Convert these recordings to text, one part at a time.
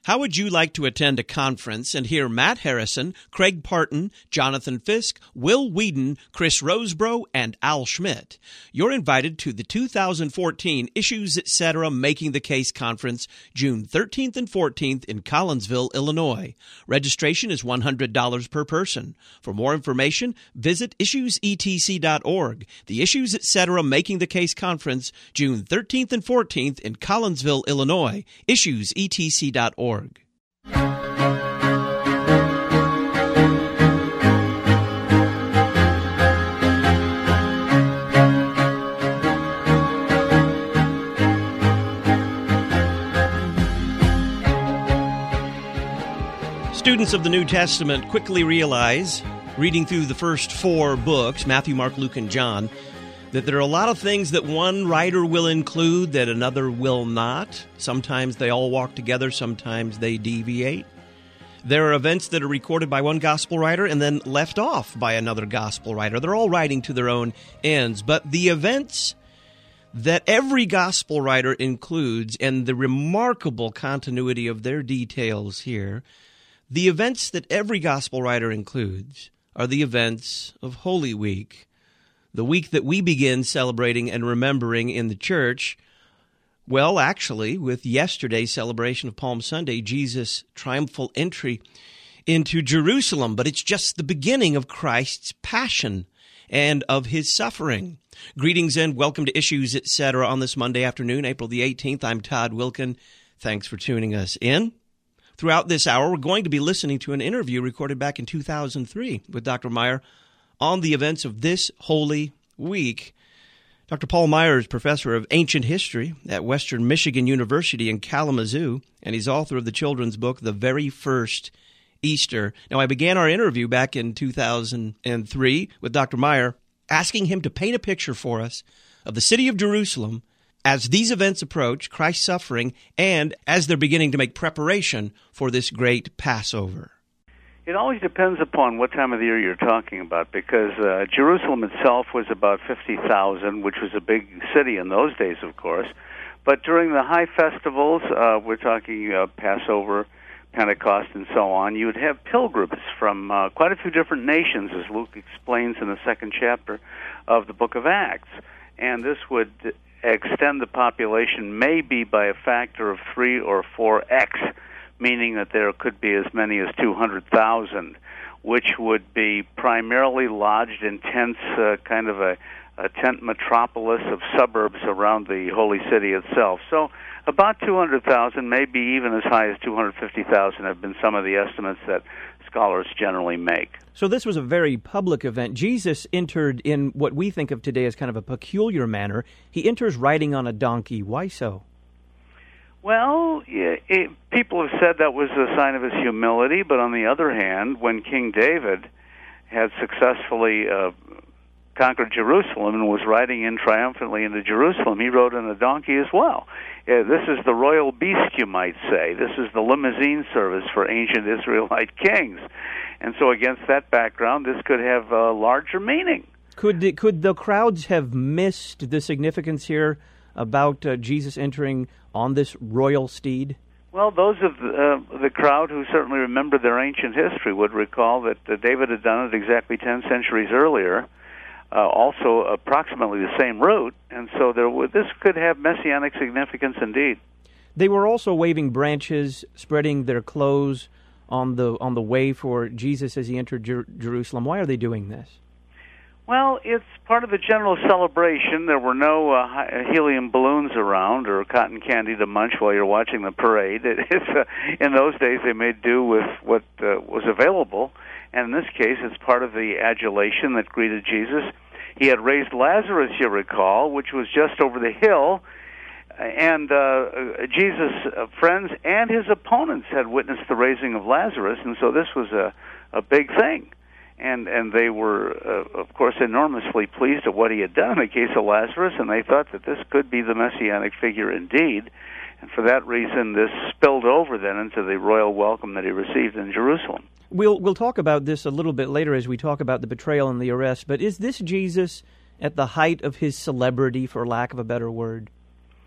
How would you like to attend a conference and hear Matt Harrison, Craig Parton, Jonathan Fisk, Will Whedon, Chris Rosebrough, and Al Schmidt? You're invited to the 2014 Issues Etc. Making the Case Conference, June 13th and 14th in Collinsville, Illinois. Registration is $100 per person. For more information, visit issuesetc.org. The Issues Etc. Making the Case Conference, June 13th and 14th in Collinsville, Illinois. issuesetc.org. Students of the New Testament quickly realize, reading through the first four books, Matthew, Mark, Luke, and John, that there are a lot of things that one writer will include that another will not. Sometimes they all walk together, sometimes they deviate. There are events that are recorded by one gospel writer and then left off by another gospel writer. They're all writing to their own ends. But the events that every gospel writer includes, and the remarkable continuity of their details here, the events that every gospel writer includes are the events of Holy Week, the week that we begin celebrating and remembering in the church. Well, actually, with yesterday's celebration of Palm Sunday, Jesus' triumphal entry into Jerusalem. But it's just the beginning of Christ's passion and of his suffering. Greetings and welcome to Issues Etc. on this Monday afternoon, April the 18th. I'm Todd Wilkin. Thanks for tuning us in. Throughout this hour, we're going to be listening to an interview recorded back in 2003 with Dr. Meyer on the events of this Holy Week. Dr. Paul Meyer is professor of ancient history at Western Michigan University in Kalamazoo, and he's author of the children's book, The Very First Easter. Now, I began our interview back in 2003 with Dr. Meyer, asking him to paint a picture for us of the city of Jerusalem as these events approach Christ's suffering and as they're beginning to make preparation for this great Passover. It always depends upon what time of the year you're talking about, because Jerusalem itself was about 50,000, which was a big city in those days, of course. But during the high festivals, we're talking Passover, Pentecost, and so on, you would have pilgrims from quite a few different nations, as Luke explains in the second chapter of the book of Acts. And this would extend the population maybe by a factor of 3 or 4x, meaning that there could be as many as 200,000, which would be primarily lodged in tents, kind of a tent metropolis of suburbs around the holy city itself. So about 200,000, maybe even as high as 250,000 have been some of the estimates that scholars generally make. So this was a very public event. Jesus entered in what we think of today as kind of a peculiar manner. He enters riding on a donkey. Why so? Well, people have said that was a sign of his humility, but on the other hand, when King David had successfully conquered Jerusalem and was riding in triumphantly into Jerusalem, he rode on a donkey as well. This is the royal beast, you might say. This is the limousine service for ancient Israelite kings. And so against that background, this could have a larger meaning. Could the crowds have missed the significance here about Jesus entering on this royal steed? Well, those of the crowd who certainly remember their ancient history would recall that David had done it exactly 10 centuries earlier, also approximately the same route, and so this could have messianic significance indeed. They were also waving branches, spreading their clothes on the way for Jesus as he entered Jerusalem. Why are they doing this? Well, it's part of the general celebration. There were no helium balloons around or cotton candy to munch while you're watching the parade. In those days, they made do with what was available, and in this case, it's part of the adulation that greeted Jesus. He had raised Lazarus, you recall, which was just over the hill, and Jesus' friends and his opponents had witnessed the raising of Lazarus, and so this was a big thing. And they were, of course, enormously pleased at what he had done in the case of Lazarus, and they thought that this could be the messianic figure indeed. And for that reason, this spilled over then into the royal welcome that he received in Jerusalem. We'll talk about this a little bit later as we talk about the betrayal and the arrest, but is this Jesus at the height of his celebrity, for lack of a better word?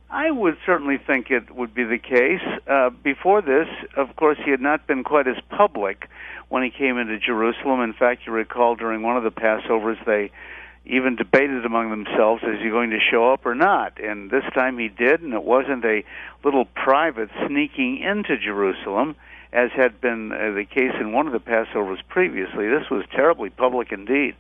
I would certainly think it would be the case. Before this, of course, he had not been quite as public when he came into Jerusalem. In fact, you recall during one of the Passovers, they even debated among themselves, is he going to show up or not? And this time he did, and it wasn't a little private sneaking into Jerusalem, as had been the case in one of the Passovers previously. This was terribly public indeed.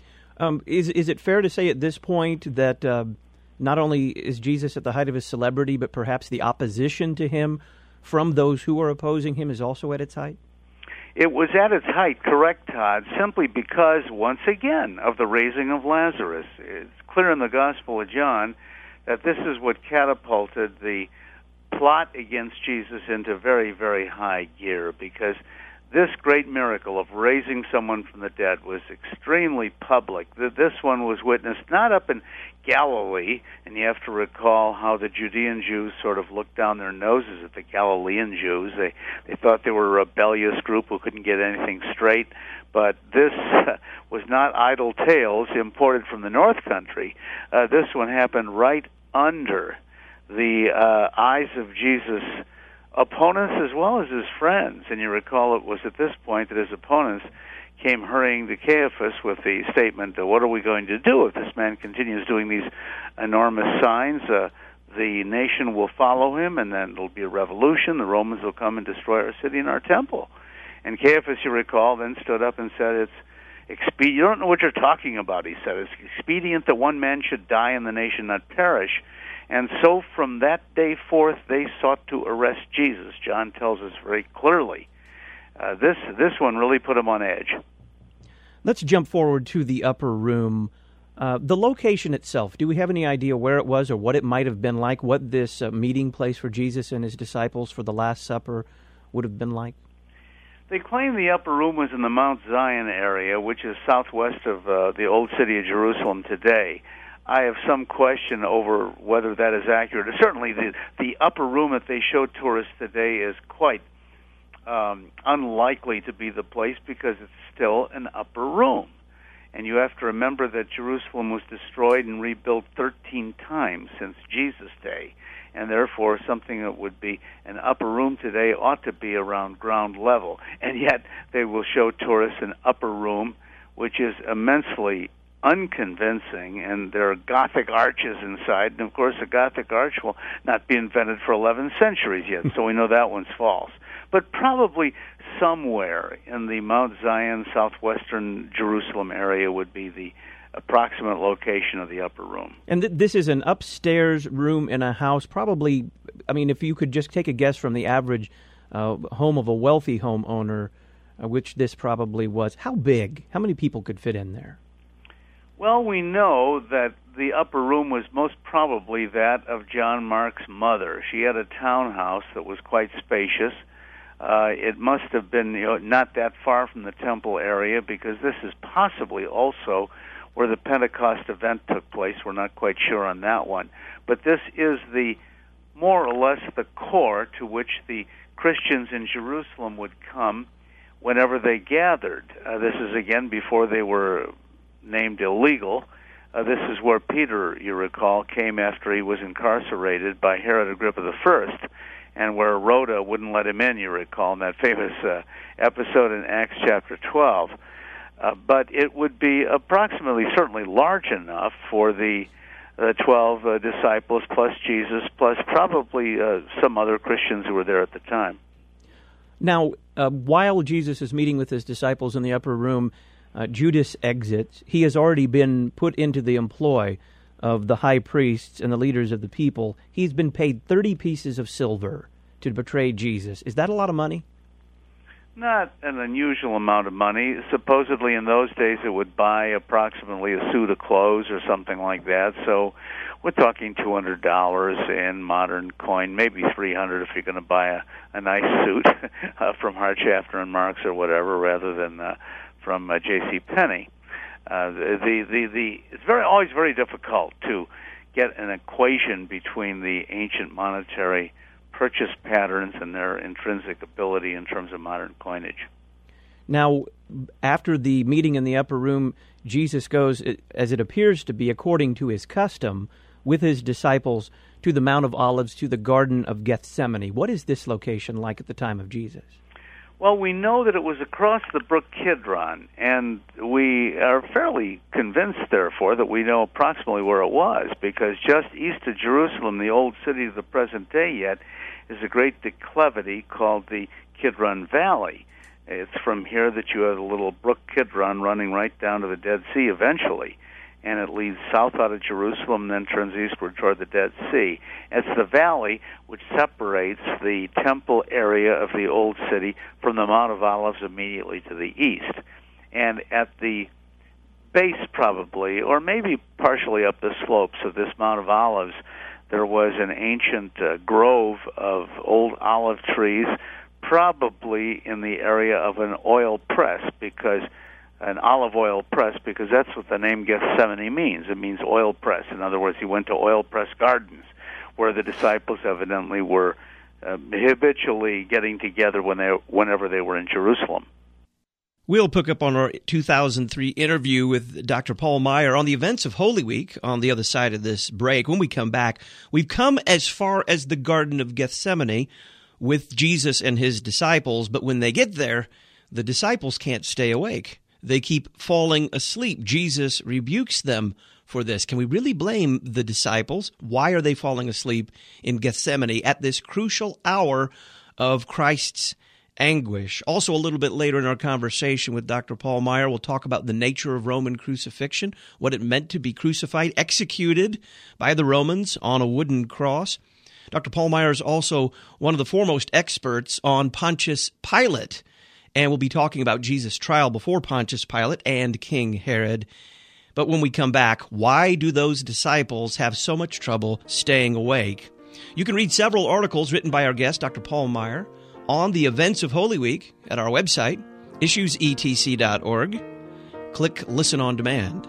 Is it fair to say at this point that not only is Jesus at the height of his celebrity, but perhaps the opposition to him from those who are opposing him is also at its height? It was at its height, correct, Todd, simply because, once again, of the raising of Lazarus. It's clear in the Gospel of John that this is what catapulted the plot against Jesus into very, very high gear, because this great miracle of raising someone from the dead was extremely public. This one was witnessed not up in Galilee, and you have to recall how the Judean Jews sort of looked down their noses at the Galilean Jews. They thought they were a rebellious group who couldn't get anything straight. But this was not idle tales imported from the North Country. This one happened right under the eyes of Jesus' opponents as well as his friends. And you recall it was at this point that his opponents came hurrying to Caiaphas with the statement, what are we going to do if this man continues doing these enormous signs? The nation will follow him, and then there'll be a revolution. The Romans will come and destroy our city and our temple. And Caiaphas, you recall, then stood up and said, it's expedient. You don't know what you're talking about, he said. It's expedient that one man should die and the nation not perish. And so from that day forth, they sought to arrest Jesus. John tells us very clearly. This one really put him on edge. Let's jump forward to the upper room. The location itself, do we have any idea where it was or what it might have been like, what this meeting place for Jesus and his disciples for the Last Supper would have been like? They claim the upper room was in the Mount Zion area, which is southwest of the old city of Jerusalem today. I have some question over whether that is accurate. Certainly the upper room that they show tourists today is quite unlikely to be the place because it's still an upper room. And you have to remember that Jerusalem was destroyed and rebuilt 13 times since Jesus' day. And therefore, something that would be an upper room today ought to be around ground level. And yet, they will show tourists an upper room, which is immensely unconvincing, and there are Gothic arches inside. And, of course, a Gothic arch will not be invented for 11 centuries yet, so we know that one's false. But probably somewhere in the Mount Zion, southwestern Jerusalem area would be the approximate location of the upper room. And this is an upstairs room in a house, probably, I mean, if you could just take a guess from the average home of a wealthy homeowner, which this probably was, how big? How many people could fit in there? Well, we know that the upper room was most probably that of John Mark's mother. She had a townhouse that was quite spacious. It must have been not that far from the temple area, because this is possibly also where the Pentecost event took place. We're not quite sure on that one. But this is the more or less the core to which the Christians in Jerusalem would come whenever they gathered. This is, again, before they were named illegal. This is where Peter, you recall, came after he was incarcerated by Herod Agrippa I, and where Rhoda wouldn't let him in, you recall, in that famous episode in Acts chapter 12. But it would be approximately, certainly large enough for the 12 disciples plus Jesus, plus probably some other Christians who were there at the time. Now, while Jesus is meeting with his disciples in the upper room, Judas exits. He has already been put into the employ of the high priests and the leaders of the people. He's been paid 30 pieces of silver to betray Jesus. Is that a lot of money? Not an unusual amount of money. Supposedly in those days it would buy approximately a suit of clothes or something like that. So we're talking $200 in modern coin, maybe $300 if you're going to buy a nice suit from Hartshafter and Marx or whatever, rather than from J.C. Penney. It's always very difficult to get an equation between the ancient monetary purchase patterns and their intrinsic ability in terms of modern coinage. Now, after the meeting in the upper room, Jesus goes, as it appears to be according to his custom, with his disciples to the Mount of Olives, to the Garden of Gethsemane. What is this location like at the time of Jesus? Well, we know that it was across the brook Kidron, and we are fairly convinced, therefore, that we know approximately where it was, because just east of Jerusalem, the old city of the present day yet, is a great declivity called the Kidron Valley. It's from here that you have the little brook Kidron running right down to the Dead Sea eventually, and it leads south out of Jerusalem and then turns eastward toward the Dead Sea. It's the valley which separates the temple area of the old city from the Mount of Olives immediately to the east. And at the base, probably, or maybe partially up the slopes of this Mount of Olives, there was an ancient grove of old olive trees, probably in the area of an oil press, because an olive oil press, because that's what the name Gethsemane means. It means oil press. In other words, he went to oil press gardens, where the disciples evidently were habitually getting together whenever they were in Jerusalem. We'll pick up on our 2003 interview with Dr. Paul Meier on the events of Holy Week on the other side of this break. When we come back, we've come as far as the Garden of Gethsemane with Jesus and his disciples, but when they get there, the disciples can't stay awake. They keep falling asleep. Jesus rebukes them for this. Can we really blame the disciples? Why are they falling asleep in Gethsemane at this crucial hour of Christ's anguish? Also, a little bit later in our conversation with Dr. Paul Meier, we'll talk about the nature of Roman crucifixion, what it meant to be crucified, executed by the Romans on a wooden cross. Dr. Paul Meier is also one of the foremost experts on Pontius Pilate, and we'll be talking about Jesus' trial before Pontius Pilate and King Herod. But when we come back, why do those disciples have so much trouble staying awake? You can read several articles written by our guest, Dr. Paul Meier, on the events of Holy Week at our website, issuesetc.org. Click Listen on Demand.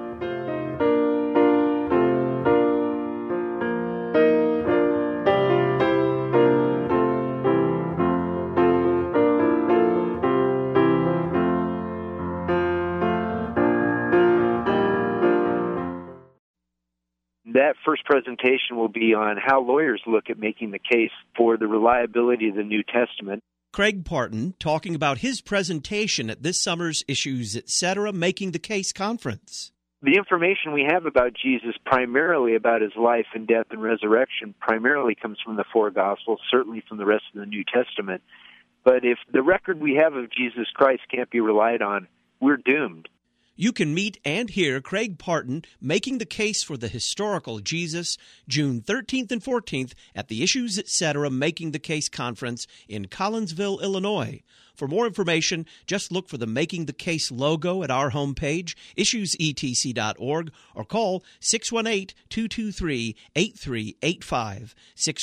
That first presentation will be on how lawyers look at making the case for the reliability of the New Testament. Craig Parton talking about his presentation at this summer's Issues Etc. Making the Case conference. The information we have about Jesus, primarily about his life and death and resurrection, primarily comes from the four Gospels, certainly from the rest of the New Testament. But if the record we have of Jesus Christ can't be relied on, we're doomed. You can meet and hear Craig Parton making the case for the historical Jesus June 13th and 14th at the Issues Etc. Making the Case conference in Collinsville, Illinois. For more information, just look for the Making the Case logo at our homepage, issuesetc.org, or call 618-223-8385,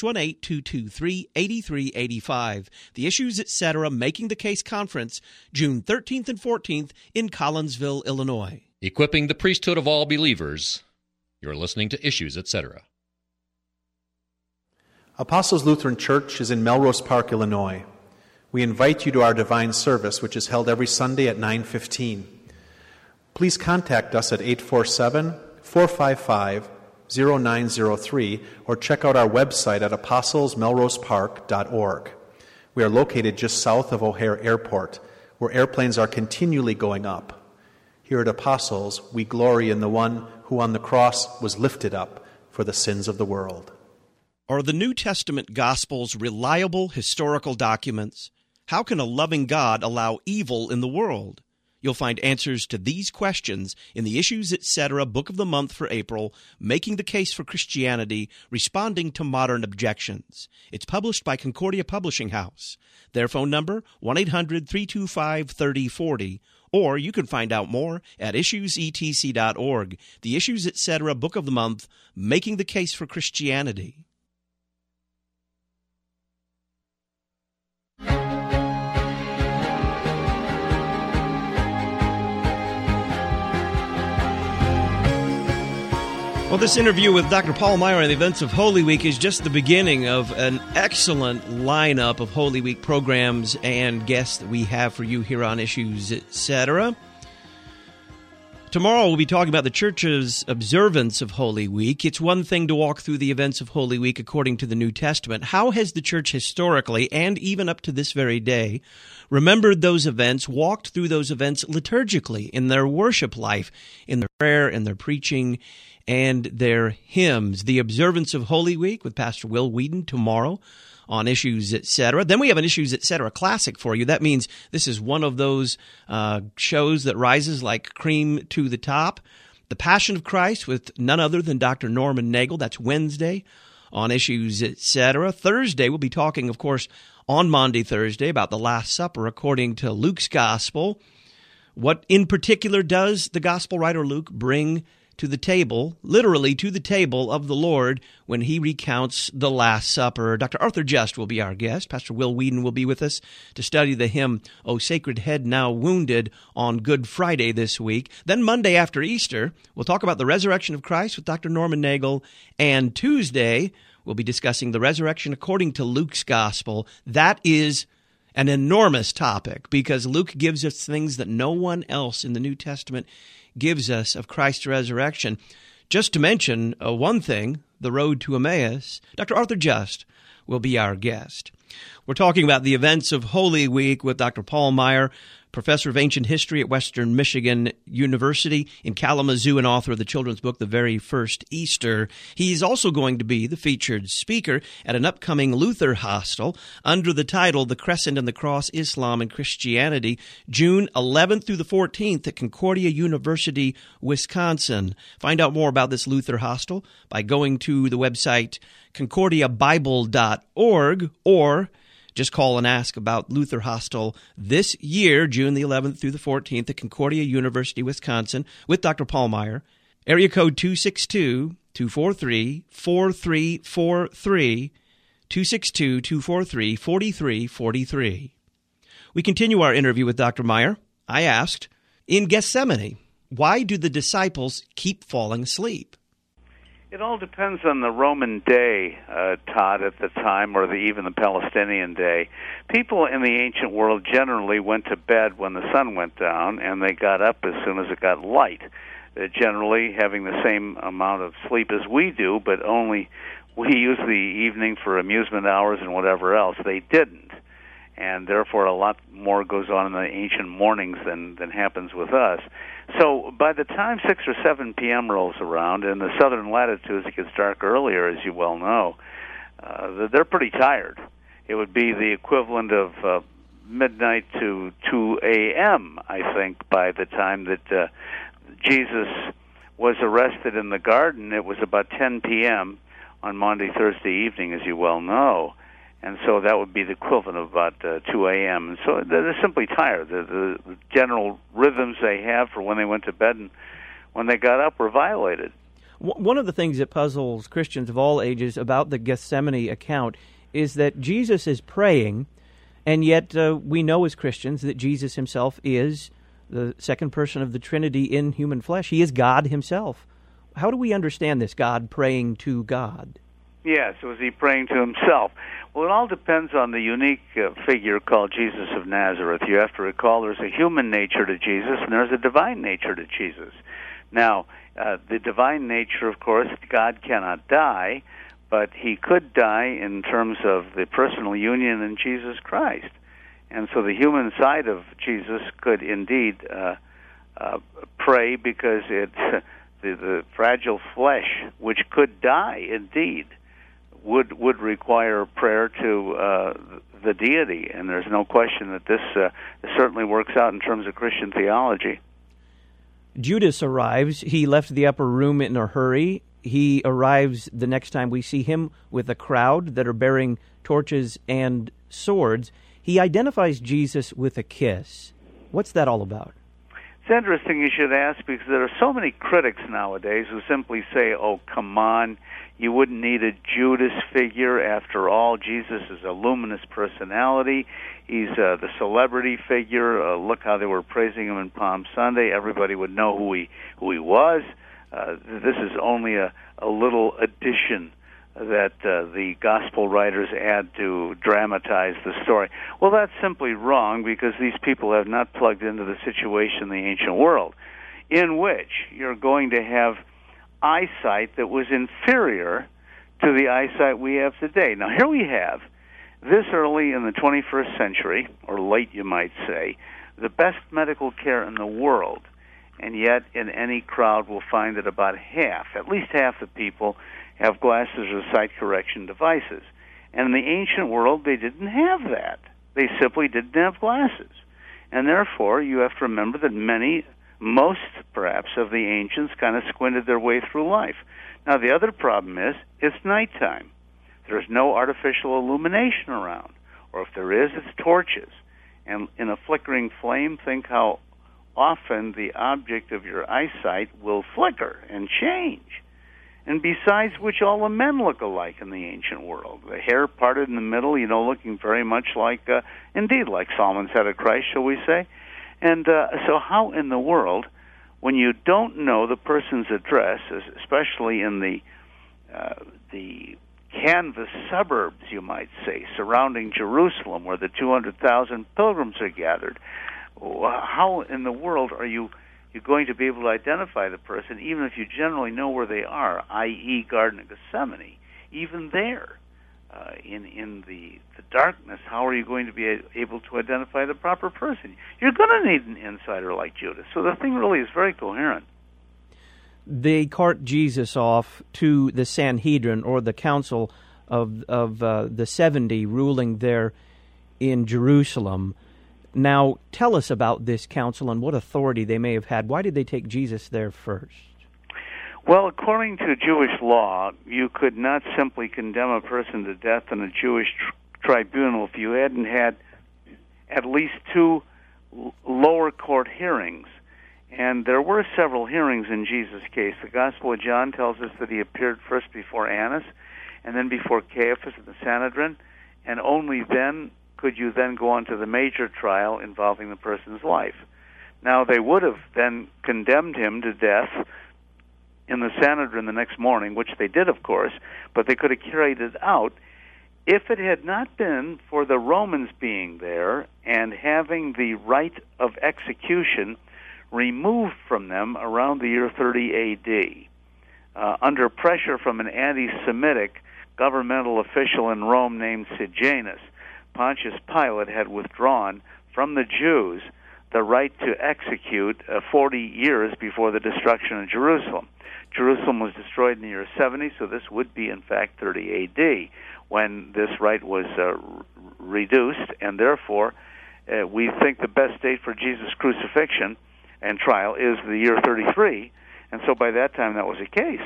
618-223-8385. The Issues Etc. Making the Case conference, June 13th and 14th in Collinsville, Illinois. Equipping the priesthood of all believers. You're listening to Issues Etc. Apostles Lutheran Church is in Melrose Park, Illinois. We invite you to our divine service, which is held every Sunday at 9:15. Please contact us at 847-455-0903 or check out our website at apostlesmelrosepark.org. We are located just south of O'Hare Airport, where airplanes are continually going up. Here at Apostles, we glory in the one who on the cross was lifted up for the sins of the world. Are the New Testament Gospels reliable historical documents? How can a loving God allow evil in the world? You'll find answers to these questions in the Issues Etc. Book of the Month for April, Making the Case for Christianity, Responding to Modern Objections. It's published by Concordia Publishing House. Their phone number, 1-800-325-3040. Or you can find out more at issuesetc.org. The Issues Etc. Book of the Month, Making the Case for Christianity. Well, this interview with Dr. Paul Meier on the events of Holy Week is just the beginning of an excellent lineup of Holy Week programs and guests that we have for you here on Issues Etc. Tomorrow we'll be talking about the Church's observance of Holy Week. It's one thing to walk through the events of Holy Week according to the New Testament. How has the Church historically, and even up to this very day, remembered those events, walked through those events liturgically in their worship life, in their prayer, in their preaching, and their hymns? The observance of Holy Week with Pastor Will Wheaton tomorrow on Issues, Etc. Then we have an Issues, Etc. classic for you. That means this is one of those shows that rises like cream to the top. The Passion of Christ with none other than Dr. Norman Nagel. That's Wednesday on Issues, Etc. Thursday, we'll be talking, of course, on Maundy Thursday about the Last Supper according to Luke's Gospel. What in particular does the Gospel writer Luke bring to the table, literally to the table of the Lord when he recounts the Last Supper? Dr. Arthur Just will be our guest. Pastor Will Wheaton will be with us to study the hymn, O Sacred Head Now Wounded, on Good Friday this week. Then Monday after Easter, we'll talk about the resurrection of Christ with Dr. Norman Nagel. And Tuesday, we'll be discussing the resurrection according to Luke's Gospel. That is an enormous topic because Luke gives us things that no one else in the New Testament gives us of Christ's resurrection. Just to mention one thing, the road to Emmaus, Dr. Arthur Just will be our guest. We're talking about the events of Holy Week with Dr. Paul Meier, professor of ancient history at Western Michigan University in Kalamazoo and author of the children's book, The Very First Easter. He's also going to be the featured speaker at an upcoming Luther Hostel under the title The Crescent and the Cross, Islam and Christianity, June 11th through the 14th at Concordia University, Wisconsin. Find out more about this Luther Hostel by going to the website concordiabible.org or just call and ask about Luther Hostel this year, June the 11th through the 14th at Concordia University, Wisconsin, with Dr. Paul Meier. Area code 262-243-4343, 262-243-4343. We continue our interview with Dr. Meier. I asked, in Gethsemane, why do the disciples keep falling asleep? It all depends on the Roman day, Todd, at the time, or even the Palestinian day. People in the ancient world generally went to bed when the sun went down, and they got up as soon as it got light, generally having the same amount of sleep as we do, but only we use the evening for amusement hours and whatever else. They didn't, and therefore a lot more goes on in the ancient mornings than happens with us. So by the time 6 or 7 p.m. rolls around, in the southern latitudes it gets dark earlier, as you well know, they're pretty tired. It would be the equivalent of midnight to 2 a.m., I think, by the time that Jesus was arrested in the garden. It was about 10 p.m. on Maundy Thursday evening, as you well know. And so that would be the equivalent of about 2 a.m. And so they're simply tired. The general rhythms they have for when they went to bed and when they got up were violated. One of the things that puzzles Christians of all ages about the Gethsemane account is that Jesus is praying, and yet we know as Christians that Jesus himself is the second person of the Trinity in human flesh. He is God himself. How do we understand this, God praying to God? Yes, was he praying to himself? Well, it all depends on the unique figure called Jesus of Nazareth. You have to recall there's a human nature to Jesus and there's a divine nature to Jesus. Now, the divine nature, of course, God cannot die, but he could die in terms of the personal union in Jesus Christ. And so the human side of Jesus could indeed pray because it's the fragile flesh, which could die indeed, would require prayer to the deity, and there's no question that this certainly works out in terms of Christian theology. Judas arrives. He left the upper room in a hurry. He arrives the next time we see him with a crowd that are bearing torches and swords. He identifies Jesus with a kiss. What's that all about? It's interesting you should ask, because there are so many critics nowadays who simply say, oh, come on, you wouldn't need a Judas figure. After all, Jesus is a luminous personality. He's the celebrity figure. Look how they were praising him in Palm Sunday. Everybody would know who he was. This is only a little addition that the gospel writers add to dramatize the story. Well, that's simply wrong, because these people have not plugged into the situation in the ancient world. in which you're going to have eyesight that was inferior to the eyesight we have today. Now, here we have, this early in the 21st century, or late you might say, the best medical care in the world, and yet in any crowd we'll find that about half, at least half the people, have glasses or sight correction devices. And in the ancient world, they didn't have that. They simply didn't have glasses. And therefore, you have to remember that most perhaps, of the ancients kind of squinted their way through life. Now, the other problem is, it's nighttime. There's no artificial illumination around. Or if there is, it's torches. And in a flickering flame, think how often the object of your eyesight will flicker and change. And besides which, all the men look alike in the ancient world. The hair parted in the middle, looking very much like, indeed, like Solomon's head of Christ, shall we say. And so how in the world, when you don't know the person's address, especially in the canvas suburbs, you might say, surrounding Jerusalem, where the 200,000 pilgrims are gathered, how in the world are you're going to be able to identify the person, even if you generally know where they are, i.e. Garden of Gethsemane? Even there, in the darkness, how are you going to be able to identify the proper person? You're going to need an insider like Judas. So the thing really is very coherent. They cart Jesus off to the Sanhedrin, or the council of the 70 ruling there in Jerusalem. Now, tell us about this council and what authority they may have had. Why did they take Jesus there first? Well, according to Jewish law, you could not simply condemn a person to death in a Jewish tribunal if you hadn't had at least 2 lower court hearings. And there were several hearings in Jesus' case. The Gospel of John tells us that he appeared first before Annas and then before Caiaphas at the Sanhedrin, and only then could you then go on to the major trial involving the person's life. Now, they would have then condemned him to death in the Sanhedrin the next morning, which they did, of course, but they could have carried it out if it had not been for the Romans being there and having the right of execution removed from them around the year 30 A.D. Under pressure from an anti-Semitic governmental official in Rome named Sejanus, Pontius Pilate had withdrawn from the Jews the right to execute 40 years before the destruction of Jerusalem. Jerusalem was destroyed in the year 70, so this would be, in fact, 30 A.D., when this right was reduced, and therefore we think the best date for Jesus' crucifixion and trial is the year 33, and so by that time that was the case.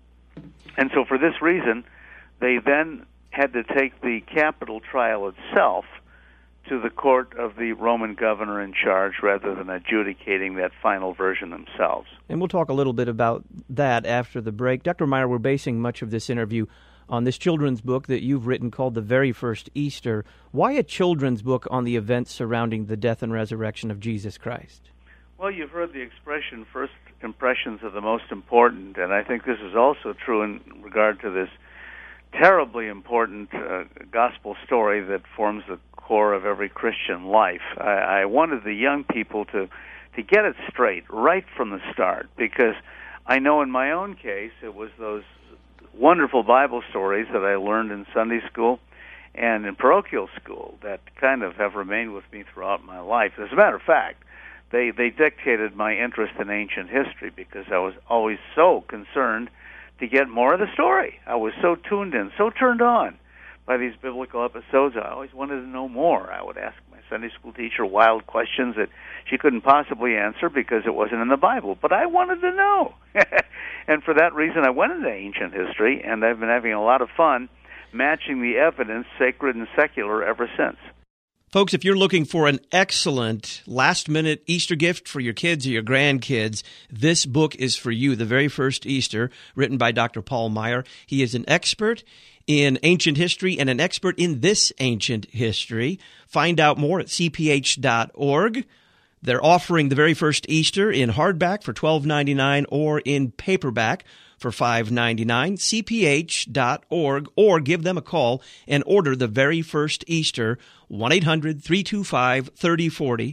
And so for this reason, they then had to take the capital trial itself to the court of the Roman governor in charge rather than adjudicating that final version themselves. And we'll talk a little bit about that after the break. Dr. Meyer, we're basing much of this interview on this children's book that you've written called The Very First Easter. Why a children's book on the events surrounding the death and resurrection of Jesus Christ? Well, you've heard the expression, first impressions are the most important, and I think this is also true in regard to this terribly important gospel story that forms the core of every Christian life. I wanted the young people to get it straight right from the start, because I know in my own case it was those wonderful Bible stories that I learned in Sunday school and in parochial school that kind of have remained with me throughout my life. As a matter of fact, they dictated my interest in ancient history, because I was always so concerned to get more of the story. I was so tuned in, so turned on by these biblical episodes. I always wanted to know more. I would ask my Sunday school teacher wild questions that she couldn't possibly answer because it wasn't in the Bible, but I wanted to know. And for that reason, I went into ancient history, and I've been having a lot of fun matching the evidence, sacred and secular, ever since. Folks, if you're looking for an excellent last-minute Easter gift for your kids or your grandkids, this book is for you, The Very First Easter, written by Dr. Paul Meyer. He is an expert in ancient history and an expert in this ancient history. Find out more at cph.org. They're offering The Very First Easter in hardback for $12.99 or in paperback for $5.99, cph.org, or give them a call and order the very first Easter, 1-800-325-3040,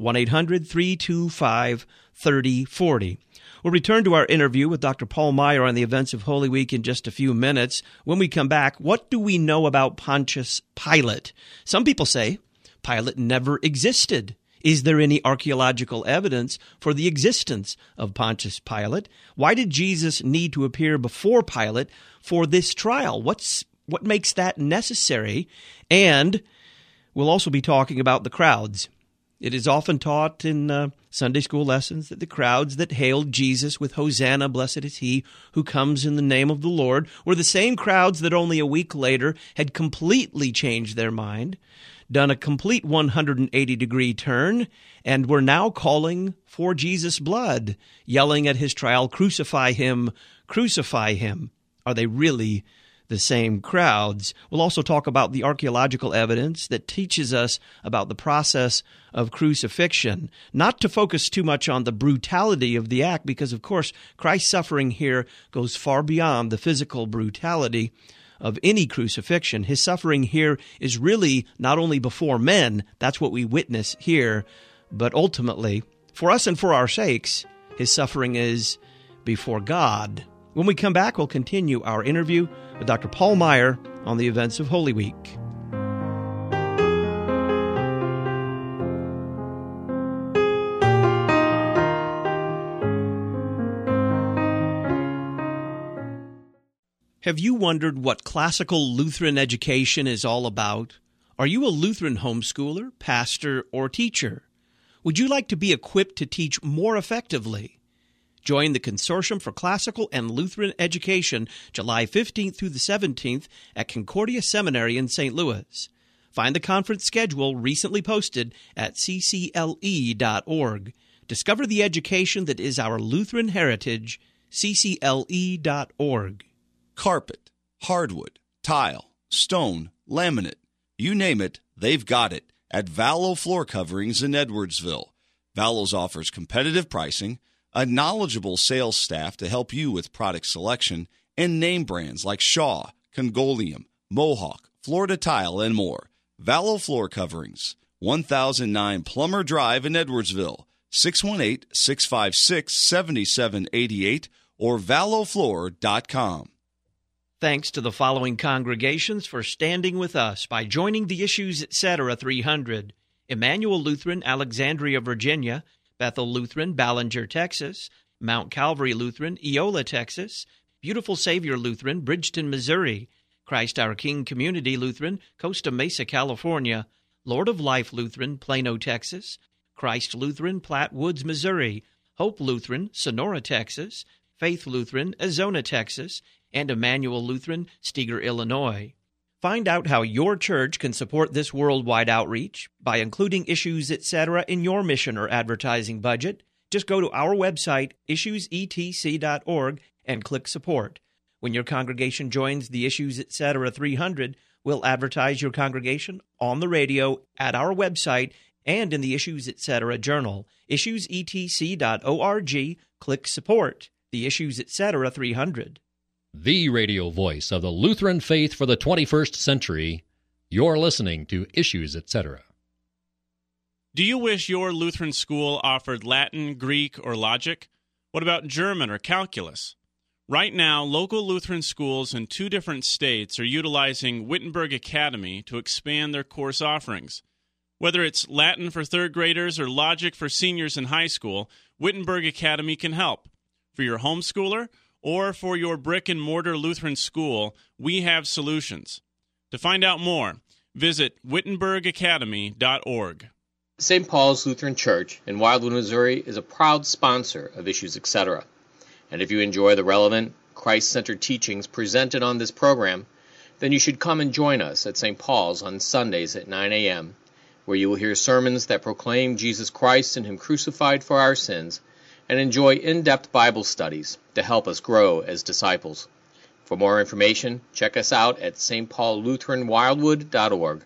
1-800-325-3040. We'll return to our interview with Dr. Paul Meier on the events of Holy Week in just a few minutes. When we come back, what do we know about Pontius Pilate? Some people say Pilate never existed. Is there any archaeological evidence for the existence of Pontius Pilate? Why did Jesus need to appear before Pilate for this trial? What makes that necessary? And we'll also be talking about the crowds. It is often taught in Sunday school lessons that the crowds that hailed Jesus with Hosanna, blessed is he who comes in the name of the Lord, were the same crowds that only a week later had completely changed their mind, done a complete 180-degree turn, and were now calling for Jesus' blood, yelling at his trial, "Crucify him, crucify him." Are they really the same crowds? We'll also talk about the archaeological evidence that teaches us about the process of crucifixion, not to focus too much on the brutality of the act, because, of course, Christ's suffering here goes far beyond the physical brutality of any crucifixion. His suffering here is really not only before men, that's what we witness here, but ultimately, for us and for our sakes, his suffering is before God. When we come back, we'll continue our interview with Dr. Paul Meier on the events of Holy Week. Have you wondered what classical Lutheran education is all about? Are you a Lutheran homeschooler, pastor, or teacher? Would you like to be equipped to teach more effectively? Join the Consortium for Classical and Lutheran Education July 15th through the 17th at Concordia Seminary in St. Louis. Find the conference schedule recently posted at ccle.org. Discover the education that is our Lutheran heritage, ccle.org. Carpet, hardwood, tile, stone, laminate, you name it, they've got it at Vallow Floor Coverings in Edwardsville. Vallow's offers competitive pricing, a knowledgeable sales staff to help you with product selection, and name brands like Shaw, Congolium, Mohawk, Florida Tile, and more. Vallow Floor Coverings, 1009 Plummer Drive in Edwardsville, 618-656-7788 or vallowfloor.com. Thanks to the following congregations for standing with us by joining the Issues Etc. 300. Emmanuel Lutheran, Alexandria, Virginia; Bethel Lutheran, Ballinger, Texas; Mount Calvary Lutheran, Eola, Texas; Beautiful Savior Lutheran, Bridgeton, Missouri; Christ Our King Community Lutheran, Costa Mesa, California; Lord of Life Lutheran, Plano, Texas; Christ Lutheran, Platte Woods, Missouri; Hope Lutheran, Sonora, Texas; Faith Lutheran, Azona, Texas; and Emmanuel Lutheran, Steger, Illinois. Find out how your church can support this worldwide outreach by including Issues Etc. in your mission or advertising budget. Just go to our website, issuesetc.org, and click Support. When your congregation joins the Issues Etc. 300, we'll advertise your congregation on the radio, at our website, and in the Issues Etc. journal. issuesetc.org, click Support. The Issues Etc. 300. The radio voice of the Lutheran faith for the 21st century. You're listening to Issues Etc. Do you wish your Lutheran school offered Latin, Greek, or logic? What about German or calculus? Right now, local Lutheran schools in 2 different states are utilizing Wittenberg Academy to expand their course offerings. Whether it's Latin for 3rd graders or logic for seniors in high school, Wittenberg Academy can help. For your homeschooler or for your brick-and-mortar Lutheran school, we have solutions. To find out more, visit wittenbergacademy.org. St. Paul's Lutheran Church in Wildwood, Missouri is a proud sponsor of Issues Etc. And if you enjoy the relevant, Christ-centered teachings presented on this program, then you should come and join us at St. Paul's on Sundays at 9 a.m., where you will hear sermons that proclaim Jesus Christ and Him crucified for our sins, and enjoy in-depth Bible studies to help us grow as disciples. For more information, check us out at stpaullutheranwildwood.org.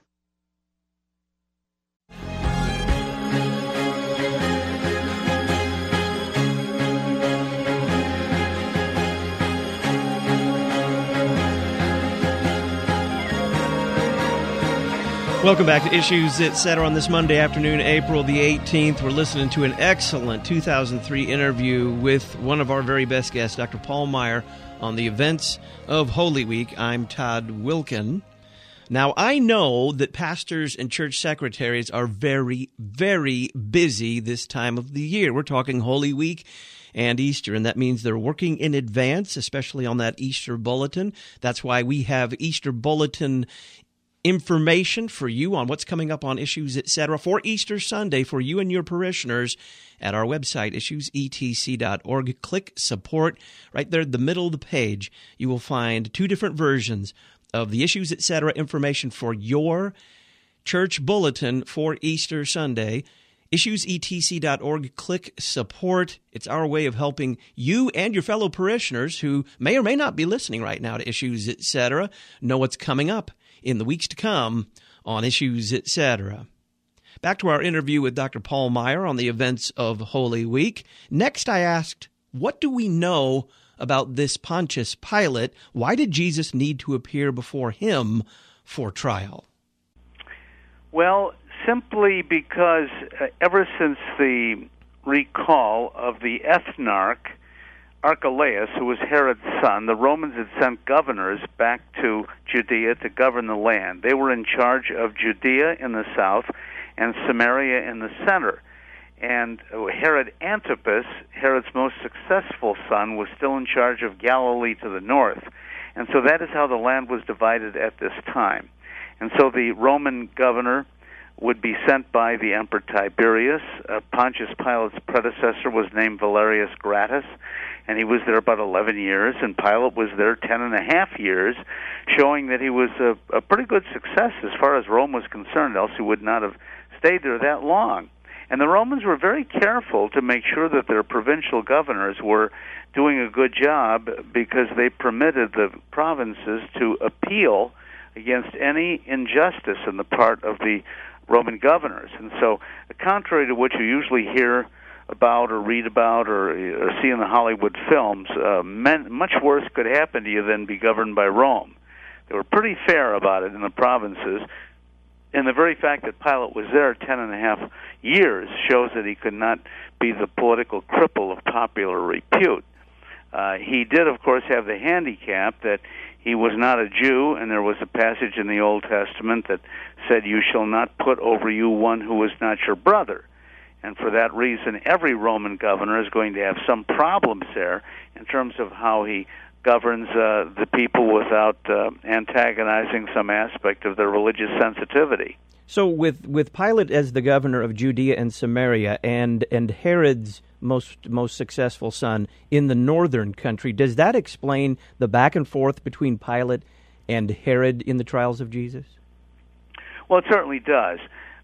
Welcome back to Issues Etc. on this Monday afternoon, April the 18th. We're listening to an excellent 2003 interview with one of our very best guests, Dr. Paul Meier, on the events of Holy Week. I'm Todd Wilkin. Now, I know that pastors and church secretaries are very, very busy this time of the year. We're talking Holy Week and Easter, and that means they're working in advance, especially on that Easter bulletin. That's why we have Easter bulletin information for you on what's coming up on Issues Etc. for Easter Sunday for you and your parishioners at our website, issuesetc.org. Click Support. Right there in the middle of the page, you will find two different versions of the Issues Etc. information for your church bulletin for Easter Sunday. issuesetc.org. Click Support. It's our way of helping you and your fellow parishioners who may or may not be listening right now to Issues Etc. know what's coming up in the weeks to come on Issues Etc. Back to our interview with Dr. Paul Meier on the events of Holy Week. Next, I asked, what do we know about this Pontius Pilate? Why did Jesus need to appear before him for trial? Well, simply because ever since the recall of the ethnarch Archelaus, who was Herod's son, the Romans had sent governors back to Judea to govern the land. They were in charge of Judea in the south and Samaria in the center. And Herod Antipas, Herod's most successful son, was still in charge of Galilee to the north. And so that is how the land was divided at this time. And so the Roman governor would be sent by the Emperor Tiberius. Pontius Pilate's predecessor was named Valerius Gratus, and he was there about 11 years, and Pilate was there 10.5 years, showing that he was a pretty good success as far as Rome was concerned, else he would not have stayed there that long. And the Romans were very careful to make sure that their provincial governors were doing a good job because they permitted the provinces to appeal against any injustice on the part of the Roman governors. And so, contrary to what you usually hear about or read about or see in the Hollywood films, much worse could happen to you than be governed by Rome. They were pretty fair about it in the provinces, and the very fact that Pilate was there 10.5 years shows that he could not be the political cripple of popular repute. He did, of course, have the handicap that he was not a Jew, and there was a passage in the Old Testament that said, "You shall not put over you one who is not your brother." And for that reason, every Roman governor is going to have some problems there in terms of how he governs the people without antagonizing some aspect of their religious sensitivity. So with Pilate as the governor of Judea and Samaria and Herod's most successful son in the northern country, does that explain the back and forth between Pilate and Herod in the trials of Jesus? Well, it certainly does.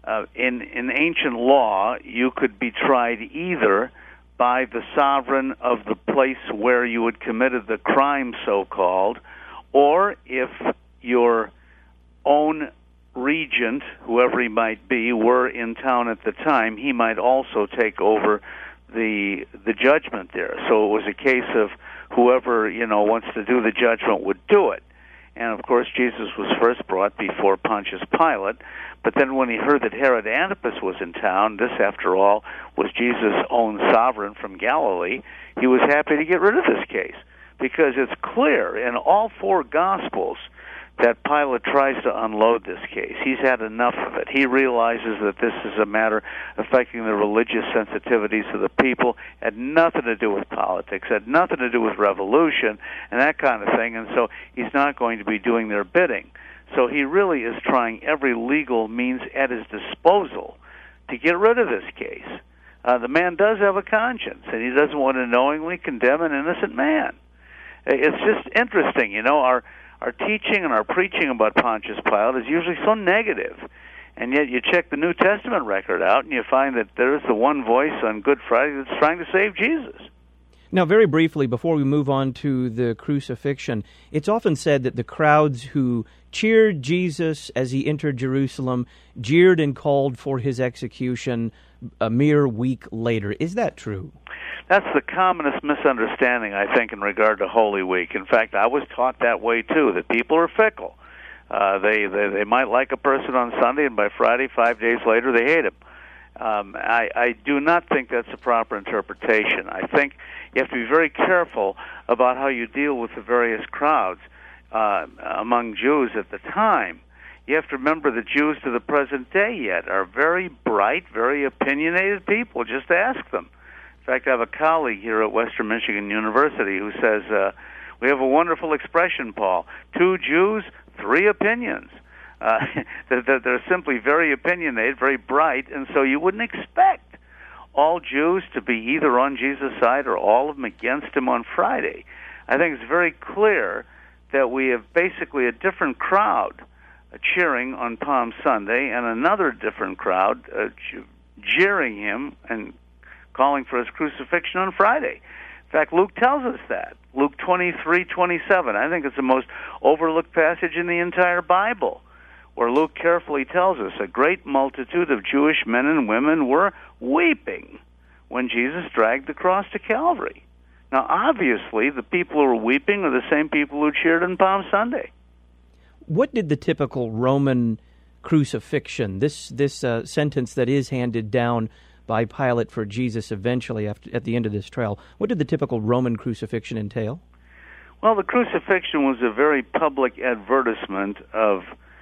In ancient law, you could be tried either by the sovereign of the place where you had committed the crime, so-called, or if your own regent, whoever he might be, were in town at the time, he might also take over the judgment there. So it was a case of whoever, wants to do the judgment would do it. And, of course, Jesus was first brought before Pontius Pilate. But then when he heard that Herod Antipas was in town, this, after all, was Jesus' own sovereign from Galilee, he was happy to get rid of this case. Because it's clear in all four Gospels that Pilate tries to unload this case. He's had enough of it. He realizes that this is a matter affecting the religious sensitivities of the people, had nothing to do with politics, had nothing to do with revolution, and that kind of thing, and so he's not going to be doing their bidding. So he really is trying every legal means at his disposal to get rid of this case. The man does have a conscience, and he doesn't want to knowingly condemn an innocent man. It's just interesting, our teaching and our preaching about Pontius Pilate is usually so negative, and yet you check the New Testament record out and you find that there is the one voice on Good Friday that's trying to save Jesus. Now, very briefly, before we move on to the crucifixion, it's often said that the crowds who cheered Jesus as he entered Jerusalem jeered and called for his execution a mere week later. Is that true? That's the commonest misunderstanding, I think, in regard to Holy Week. In fact, I was taught that way, too, that people are fickle. They might like a person on Sunday, and by Friday, 5 days later, they hate him. I do not think that's a proper interpretation. I think you have to be very careful about how you deal with the various crowds among Jews at the time. You have to remember the Jews to the present day yet are very bright, very opinionated people. Just ask them. In fact, I have a colleague here at Western Michigan University who says, we have a wonderful expression, Paul, 2 Jews, 3 opinions. They're simply very opinionated, very bright, and so you wouldn't expect all Jews to be either on Jesus' side or all of them against him on Friday. I think it's very clear that we have basically a different crowd cheering on Palm Sunday and another different crowd jeering him and calling for his crucifixion on Friday. In fact, Luke tells us that. Luke 23:27. I think it's the most overlooked passage in the entire Bible, where Luke carefully tells us a great multitude of Jewish men and women were weeping when Jesus dragged the cross to Calvary. Now, obviously, the people who were weeping are the same people who cheered on Palm Sunday. What did the typical Roman crucifixion, this sentence that is handed down by Pilate for Jesus eventually at the end of this trial, what did the typical Roman crucifixion entail? Well, the crucifixion was a very public advertisement of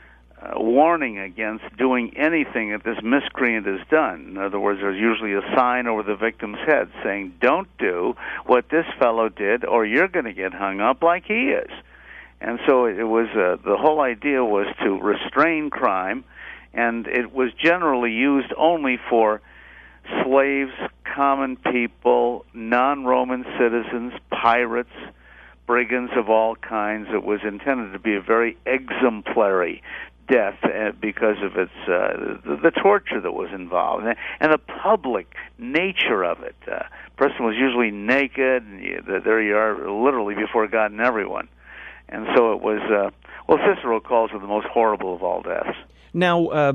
warning against doing anything that this miscreant has done. In other words, there's usually a sign over the victim's head saying, don't do what this fellow did or you're going to get hung up like he is. And so it was the whole idea was to restrain crime, and it was generally used only for slaves, common people, non-Roman citizens, pirates, brigands of all kinds. It was intended to be a very exemplary death because of its the torture that was involved and the public nature of it. Person was usually naked, and there you are, literally before God and everyone. And so it was, Cicero calls it the most horrible of all deaths. Now,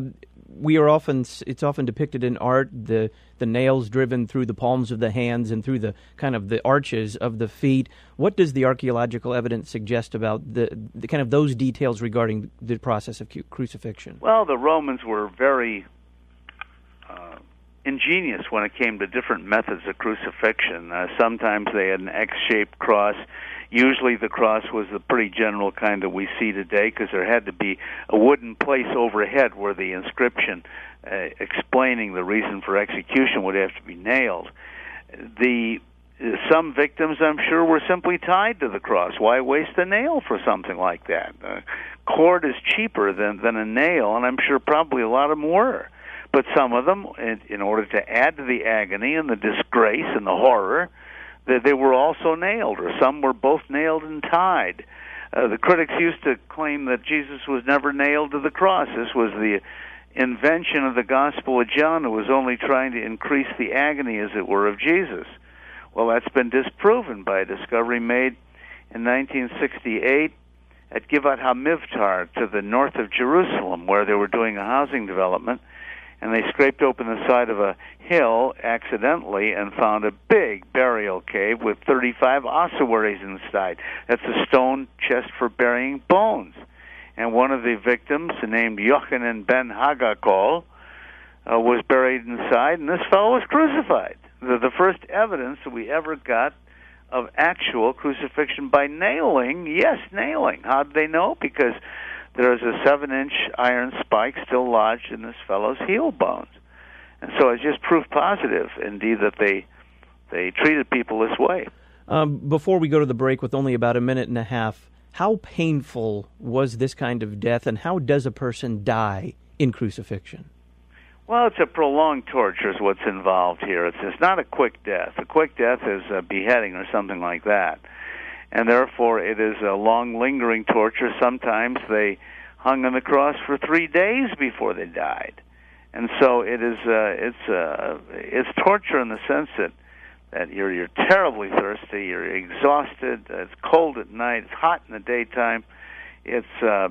it's often depicted in art, the nails driven through the palms of the hands and through the kind of the arches of the feet. What does the archaeological evidence suggest about the kind of those details regarding the process of crucifixion? Well, the Romans were very ingenious when it came to different methods of crucifixion. Sometimes they had an X-shaped cross. Usually the cross was the pretty general kind that we see today, because there had to be a wooden place overhead where the inscription explaining the reason for execution would have to be nailed. Some victims, I'm sure, were simply tied to the cross. Why waste a nail for something like that? Cord is cheaper than a nail, and I'm sure probably a lot of them were. But some of them, in order to add to the agony and the disgrace and the horror, they were also nailed, or some were both nailed and tied. The critics used to claim that Jesus was never nailed to the cross. This was the invention of the Gospel of John, who was only trying to increase the agony, as it were, of Jesus. Well, that's been disproven by a discovery made in 1968 at Givat HaMivtar to the north of Jerusalem, where they were doing a housing development, and they scraped open the side of a hill accidentally and found a big burial cave with 35 ossuaries inside. That's a stone chest for burying bones. And one of the victims, named Yochanan ben Hagakol, was buried inside, and this fellow was crucified. The first evidence that we ever got of actual crucifixion by nailing. Yes, nailing. How did they know? Because there is a 7-inch iron spike still lodged in this fellow's heel bones. And so it's just proof positive, indeed, that they treated people this way. Before we go to the break with only about a minute and a half, how painful was this kind of death, and how does a person die in crucifixion? Well, it's a prolonged torture is what's involved here. It's not a quick death. A quick death is a beheading or something like that. And therefore, it is a long, lingering torture. Sometimes they hung on the cross for 3 days before they died, and so it is. It's torture in the sense that you're terribly thirsty, you're exhausted. It's cold at night. It's hot in the daytime. It's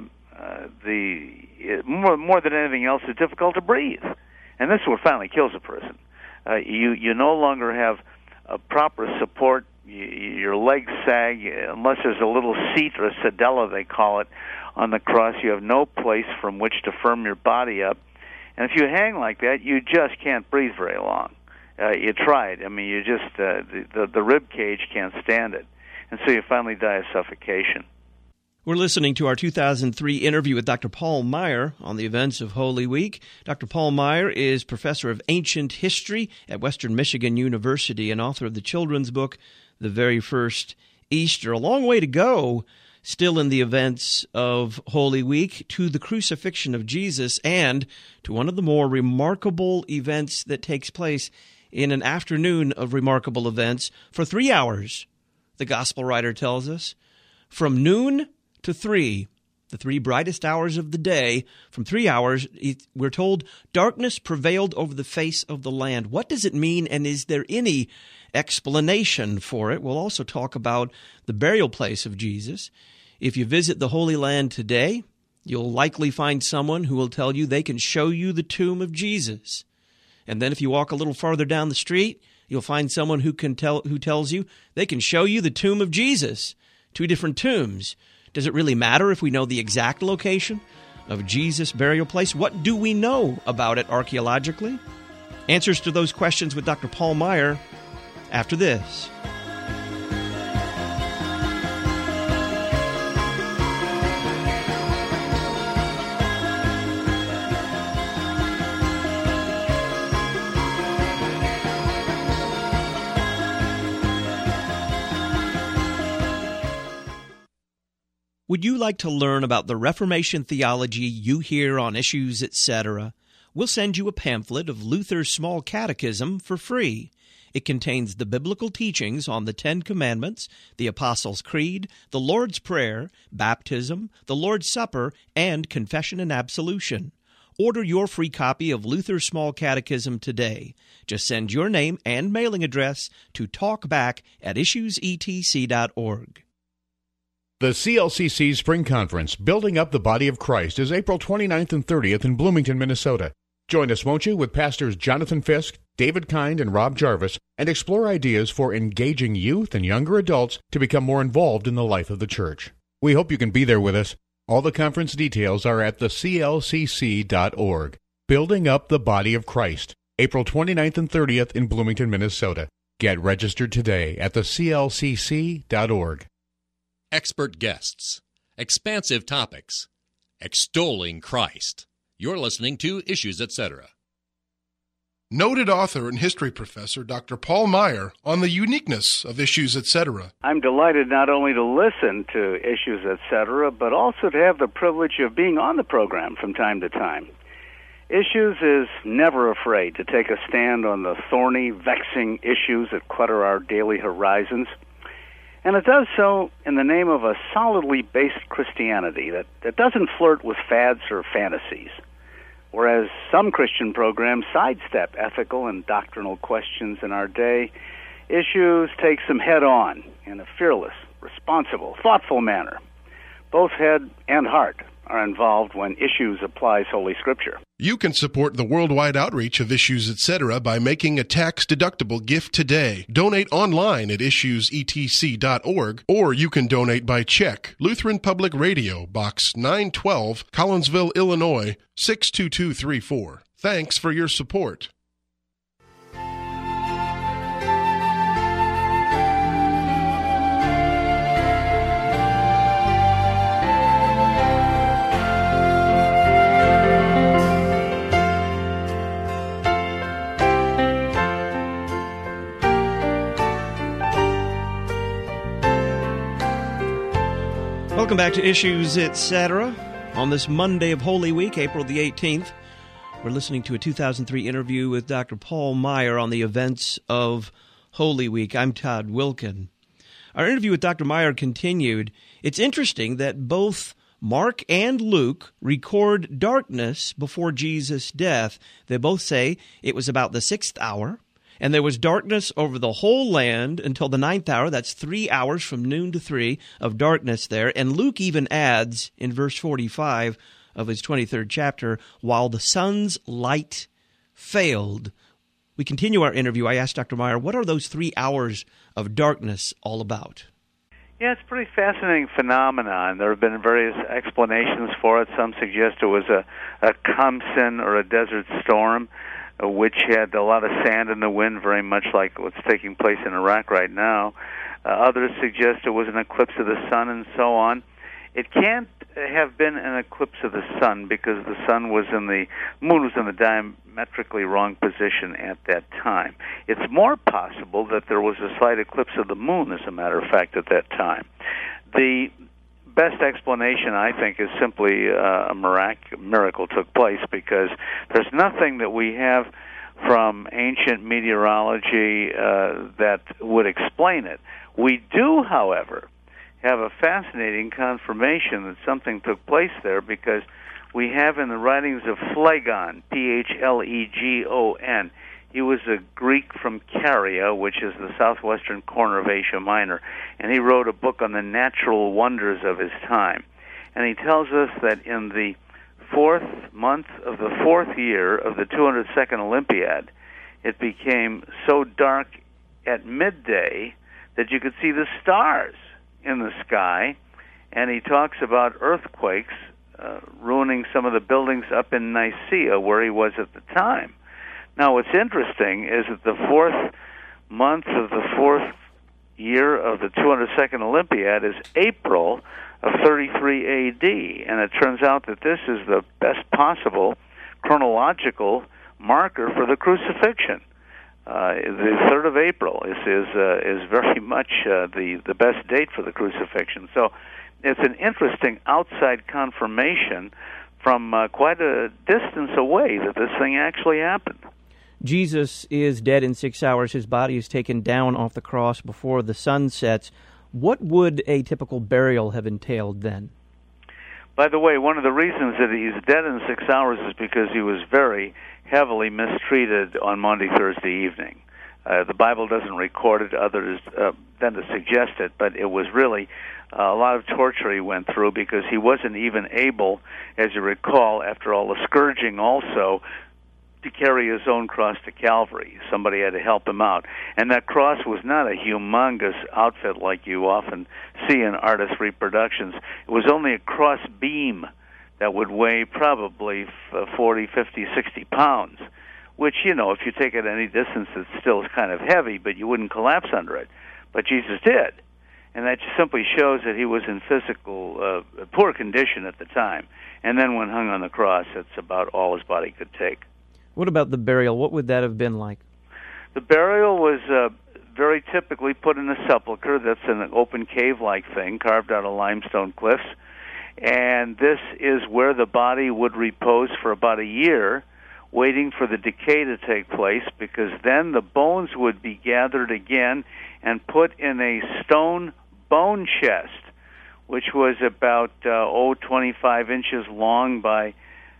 more than anything else, it's difficult to breathe, and this is what finally kills a person. You no longer have a proper support. your legs sag. Unless there's a little seat or a sedella, they call it, on the cross, you have no place from which to firm your body up. And if you hang like that, you just can't breathe very long. You tried. I mean, you just the rib cage can't stand it, and so you finally die of suffocation. We're listening to our 2003 interview with Dr. Paul Meier on the events of Holy Week. Dr. Paul Meier is professor of ancient history at Western Michigan University and author of the children's book, The Very First Easter. A long way to go still in the events of Holy Week to the crucifixion of Jesus and to one of the more remarkable events that takes place in an afternoon of remarkable events for 3 hours, the gospel writer tells us. From noon to 3, the 3 brightest hours of the day, from 3 hours, we're told darkness prevailed over the face of the land. What does it mean, and is there any explanation for it? We'll also talk about the burial place of Jesus. If you visit the Holy Land today, you'll likely find someone who will tell you they can show you the tomb of Jesus. And then if you walk a little farther down the street, you'll find someone who tells you they can show you the tomb of Jesus. 2 different tombs. Does it really matter if we know the exact location of Jesus' burial place? What do we know about it archaeologically? Answers to those questions with Dr. Paul Meier after this. Would you like to learn about the Reformation theology you hear on Issues, etc.? We'll send you a pamphlet of Luther's Small Catechism for free. It contains the biblical teachings on the 10 Commandments, the Apostles' Creed, the Lord's Prayer, baptism, the Lord's Supper, and confession and absolution. Order your free copy of Luther's Small Catechism today. Just send your name and mailing address to talkback@issuesetc.org. The CLCC Spring Conference, Building Up the Body of Christ, is April 29th and 30th in Bloomington, Minnesota. Join us, won't you, with Pastors Jonathan Fisk, David Kind, and Rob Jarvis, and explore ideas for engaging youth and younger adults to become more involved in the life of the church. We hope you can be there with us. All the conference details are at theclcc.org. Building Up the Body of Christ, April 29th and 30th in Bloomington, Minnesota. Get registered today at theclcc.org. Expert guests, expansive topics, extolling Christ. You're listening to Issues, etc. Noted author and history professor Dr. Paul Meier on the uniqueness of Issues, etc. I'm delighted not only to listen to Issues, etc., but also to have the privilege of being on the program from time to time. Issues is never afraid to take a stand on the thorny, vexing issues that clutter our daily horizons. And it does so in the name of a solidly based Christianity that doesn't flirt with fads or fantasies. Whereas some Christian programs sidestep ethical and doctrinal questions in our day, Issues takes them head-on in a fearless, responsible, thoughtful manner. Both head and heart are involved when Issues applies Holy Scripture. You can support the worldwide outreach of Issues, etc. by making a tax-deductible gift today. Donate online at issuesetc.org, or you can donate by check. Lutheran Public Radio, Box 912, Collinsville, Illinois, 62234. Thanks for your support. Welcome back to Issues, etc. On this Monday of Holy Week, April the 18th, we're listening to a 2003 interview with Dr. Paul Meier on the events of Holy Week. I'm Todd Wilkin. Our interview with Dr. Meier continued. It's interesting that both Mark and Luke record darkness before Jesus' death. They both say it was about the 6th hour, and there was darkness over the whole land until the 9th hour. That's 3 hours from noon to 3 of darkness there. And Luke even adds in verse 45 of his 23rd chapter, while the sun's light failed. we continue our interview, I asked Dr. Meyer, what are those 3 hours of darkness all about? Yeah, it's a pretty fascinating phenomenon. There have been various explanations for it. Some suggest it was a Khamsin or a desert storm, which had a lot of sand in the wind, very much like what's taking place in Iraq right now. Others suggest it was an eclipse of the sun and so on. It can't have been an eclipse of the sun because the moon was in the diametrically wrong position at that time. It's more possible that there was a slight eclipse of the moon, as a matter of fact, at that time. The best explanation, I think, is simply a miracle took place, because there's nothing that we have from ancient meteorology that would explain it. We do, however, have a fascinating confirmation that something took place there, because we have in the writings of Phlegon, Phlegon. He was a Greek from Caria, which is the southwestern corner of Asia Minor, and he wrote a book on the natural wonders of his time. And he tells us that in the 4th month of the 4th year of the 202nd Olympiad, it became so dark at midday that you could see the stars in the sky, and he talks about earthquakes ruining some of the buildings up in Nicaea, where he was at the time. Now, what's interesting is that the 4th month of the 4th year of the 202nd Olympiad is April of 33 A.D., and it turns out that this is the best possible chronological marker for the crucifixion. The 3rd of April is very much the best date for the crucifixion. So it's an interesting outside confirmation from quite a distance away that this thing actually happened. Jesus is dead in 6 hours. His body is taken down off the cross before the sun sets. What would a typical burial have entailed then? By the way, one of the reasons that he's dead in 6 hours is because he was very heavily mistreated on Maundy Thursday evening. The Bible doesn't record it, others tend to suggest it, but it was really a lot of torture he went through, because he wasn't even able, as you recall, after all the scourging also, to carry his own cross to Calvary. Somebody had to help him out. And that cross was not a humongous outfit like you often see in artist reproductions. It was only a cross beam that would weigh probably 40, 50, 60 pounds, which, if you take it any distance, it still is kind of heavy, but you wouldn't collapse under it. But Jesus did. And that simply shows that he was in physical poor condition at the time. And then when hung on the cross, it's about all his body could take. What about the burial? What would that have been like? The burial was very typically put in a sepulcher. That's an open cave-like thing carved out of limestone cliffs. And this is where the body would repose for about a year, waiting for the decay to take place, because then the bones would be gathered again and put in a stone bone chest, which was about 25 inches long by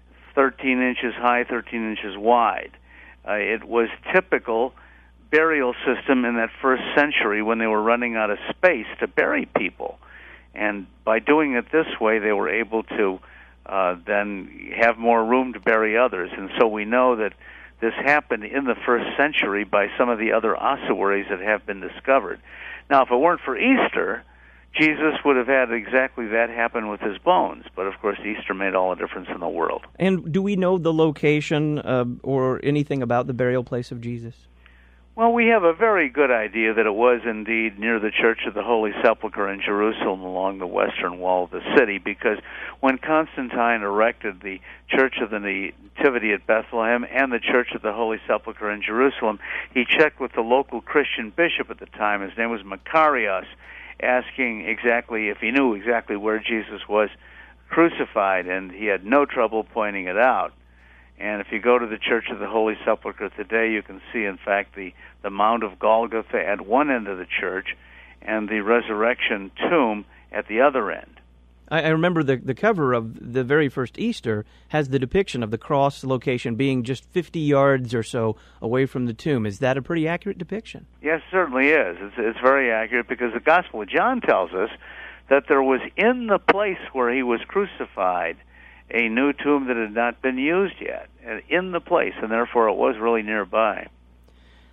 13 inches high, 13 inches wide. It was typical burial system in that first century when they were running out of space to bury people. And by doing it this way, they were able to then have more room to bury others. And so we know that this happened in the first century by some of the other ossuaries that have been discovered. Now, if it weren't for Easter, Jesus would have had exactly that happen with his bones. But, of course, Easter made all the difference in the world. And do we know the location or anything about the burial place of Jesus? Well, we have a very good idea that it was indeed near the Church of the Holy Sepulchre in Jerusalem along the western wall of the city, because when Constantine erected the Church of the Nativity at Bethlehem and the Church of the Holy Sepulchre in Jerusalem, he checked with the local Christian bishop at the time. His name was Macarius, asking exactly if he knew exactly where Jesus was crucified, and he had no trouble pointing it out. And if you go to the Church of the Holy Sepulchre today, you can see, in fact, the Mount of Golgotha at one end of the church and the resurrection tomb at the other end. I remember the cover of the very first Easter has the depiction of the cross location being just 50 yards or so away from the tomb. Is that a pretty accurate depiction? Yes, it certainly is. It's very accurate, because the Gospel of John tells us that there was in the place where he was crucified a new tomb that had not been used yet, in the place, and therefore it was really nearby.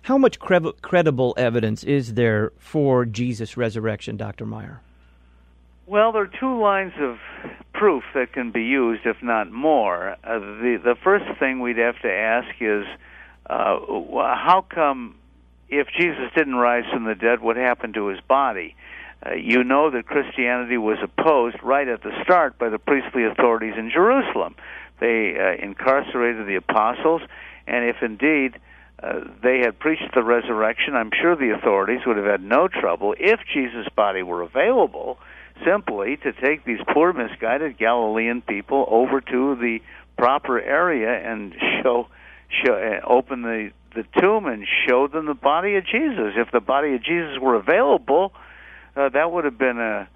How much credible evidence is there for Jesus' resurrection, Dr. Meyer? Well, there are two lines of proof that can be used, if not more. The first thing we'd have to ask is, how come, if Jesus didn't rise from the dead, what happened to his body? You know that Christianity was opposed right at the start by the priestly authorities in Jerusalem. They incarcerated the apostles, and if indeed they had preached the resurrection, I'm sure the authorities would have had no trouble, if Jesus' body were available, simply to take these poor, misguided Galilean people over to the proper area and open the tomb and show them the body of Jesus. If the body of Jesus were available, that would have been the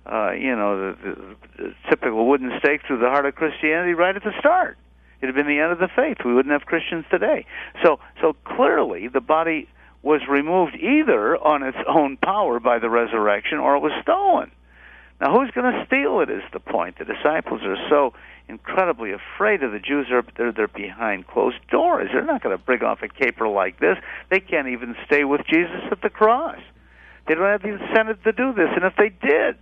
typical wooden stake through the heart of Christianity right at the start. It would have been the end of the faith. We wouldn't have Christians today. So clearly the body was removed either on its own power by the resurrection or it was stolen. Now, who's going to steal it is the point. The disciples are so incredibly afraid of the Jews. They're behind closed doors. They're not going to bring off a caper like this. They can't even stay with Jesus at the cross. They don't have the incentive to do this. And if they did,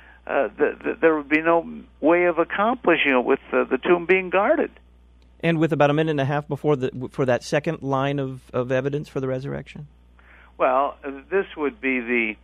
there would be no way of accomplishing it with the tomb being guarded. And with about a minute and a half for that second line of evidence for the resurrection? Well, this would be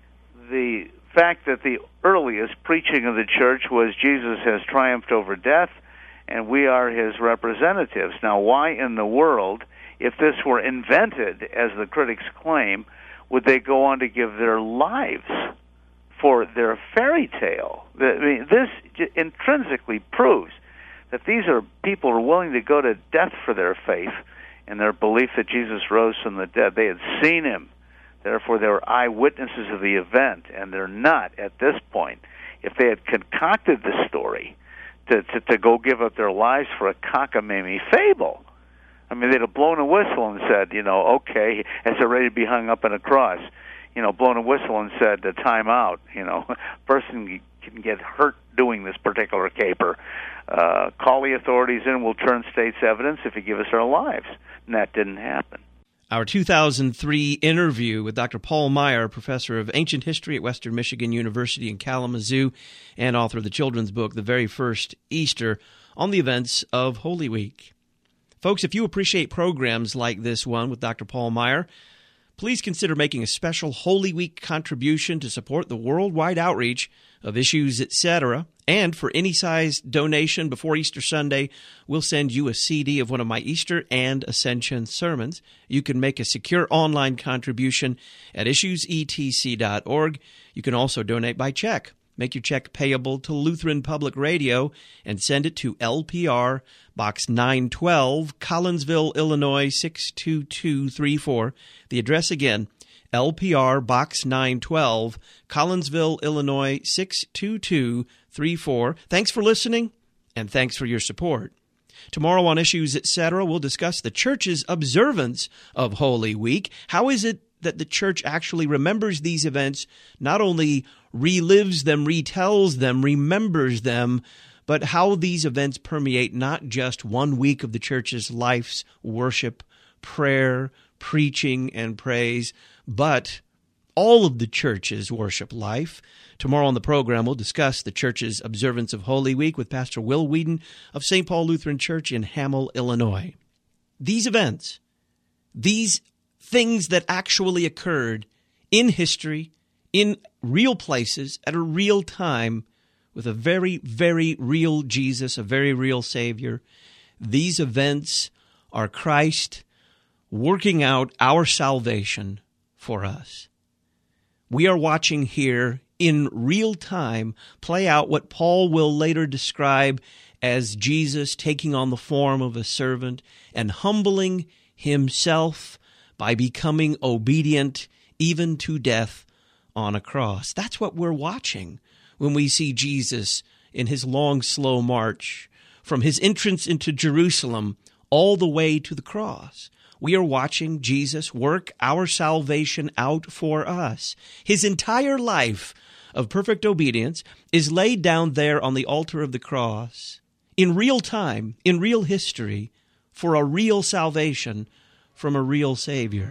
the fact that the earliest preaching of the church was Jesus has triumphed over death, and we are his representatives. Now, why in the world, if this were invented, as the critics claim, would they go on to give their lives for their fairy tale? I mean, this intrinsically proves that these are people who are willing to go to death for their faith and their belief that Jesus rose from the dead. They had seen him. Therefore, they were eyewitnesses of the event, and they're not at this point. If they had concocted the story to go give up their lives for a cockamamie fable, I mean, they'd have blown a whistle and said, okay, as they're ready to be hung up on a cross, blown a whistle and said, time out, person can get hurt doing this particular caper. Call the authorities in, we'll turn state's evidence if you give us our lives. And that didn't happen. Our 2003 interview with Dr. Paul Meyer, professor of ancient history at Western Michigan University in Kalamazoo and author of the children's book, The Very First Easter, on the events of Holy Week. Folks, if you appreciate programs like this one with Dr. Paul Meyer, please consider making a special Holy Week contribution to support the worldwide outreach of Issues, Etc. And for any size donation before Easter Sunday, we'll send you a CD of one of my Easter and Ascension sermons. You can make a secure online contribution at issuesetc.org. You can also donate by check. Make your check payable to Lutheran Public Radio and send it to LPR, Box 912, Collinsville, Illinois 62234. The address again, LPR, Box 912, Collinsville, Illinois 62234. Thanks for listening, and thanks for your support. Tomorrow on Issues, Etc., we'll discuss the Church's observance of Holy Week. How is it that the Church actually remembers these events, not only relives them, retells them, remembers them, but how these events permeate not just 1 week of the Church's life's worship, prayer, preaching, and praise, but all of the Church's worship life. Tomorrow on the program, we'll discuss the Church's observance of Holy Week with Pastor Will Whedon of St. Paul Lutheran Church in Hamel, Illinois. These events, these things that actually occurred in history, in real places, at a real time, with a very, very real Jesus, a very real Savior. These events are Christ working out our salvation for us. We are watching here in real time play out what Paul will later describe as Jesus taking on the form of a servant and humbling himself by becoming obedient even to death on a cross. That's what we're watching when we see Jesus in his long, slow march from his entrance into Jerusalem all the way to the cross. We are watching Jesus work our salvation out for us. His entire life of perfect obedience is laid down there on the altar of the cross in real time, in real history, for a real salvation from a real Savior.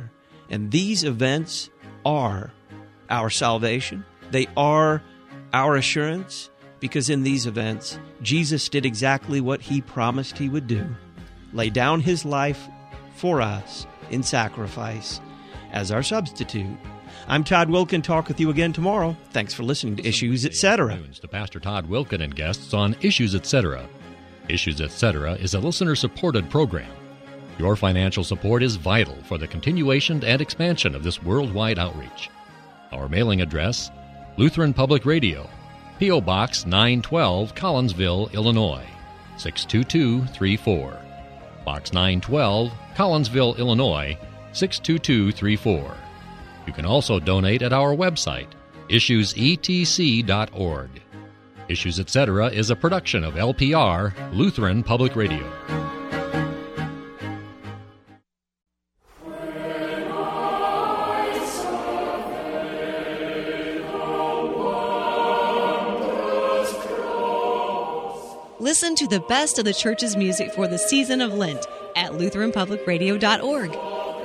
And these events are our salvation. They are our assurance, because in these events, Jesus did exactly what he promised he would do: lay down his life for us in sacrifice as our substitute. I'm Todd Wilkin. Talk with you again tomorrow. Thanks for listening to Issues Etc. To Pastor Todd Wilkin and guests on Issues Etc. Issues Etc. is a listener-supported program. Your financial support is vital for the continuation and expansion of this worldwide outreach. Our mailing address, Lutheran Public Radio, P.O. Box 912, Collinsville, Illinois, 62234. Box 912, Collinsville, Illinois, 62234. You can also donate at our website, issuesetc.org. Issues Etc. is a production of LPR, Lutheran Public Radio. Listen to the best of the church's music for the season of Lent at LutheranPublicRadio.org.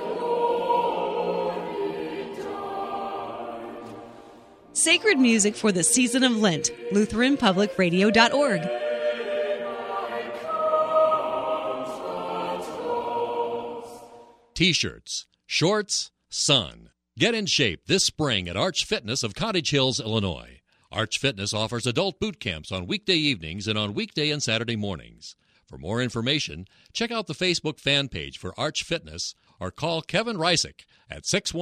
Sacred music for the season of Lent, LutheranPublicRadio.org. T-shirts, shorts, sun. Get in shape this spring at Arch Fitness of Cottage Hills, Illinois. Arch Fitness offers adult boot camps on weekday evenings and on weekday and Saturday mornings. For more information, check out the Facebook fan page for Arch Fitness or call Kevin Reisick at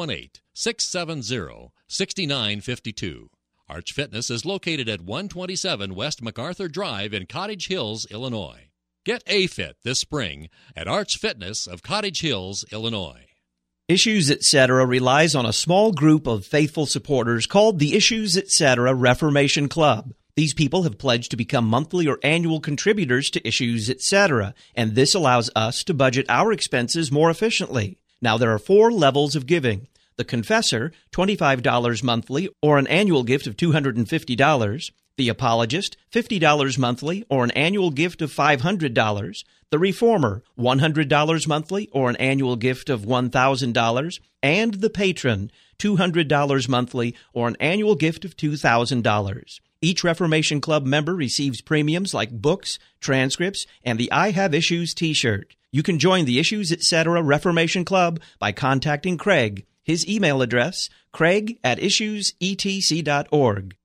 618-670-6952. Arch Fitness is located at 127 West MacArthur Drive in Cottage Hills, Illinois. Get A-Fit this spring at Arch Fitness of Cottage Hills, Illinois. Issues Etc. relies on a small group of faithful supporters called the Issues Etc. Reformation Club. These people have pledged to become monthly or annual contributors to Issues Etc., and this allows us to budget our expenses more efficiently. Now, there are 4 levels of giving. The Confessor, $25 monthly or an annual gift of $250. The Apologist, $50 monthly or an annual gift of $500. The Reformer, $100 monthly or an annual gift of $1,000. And the Patron, $200 monthly or an annual gift of $2,000. Each Reformation Club member receives premiums like books, transcripts, and the I Have Issues t-shirt. You can join the Issues Etc. Reformation Club by contacting Craig. His email address, craig@issuesetc.org.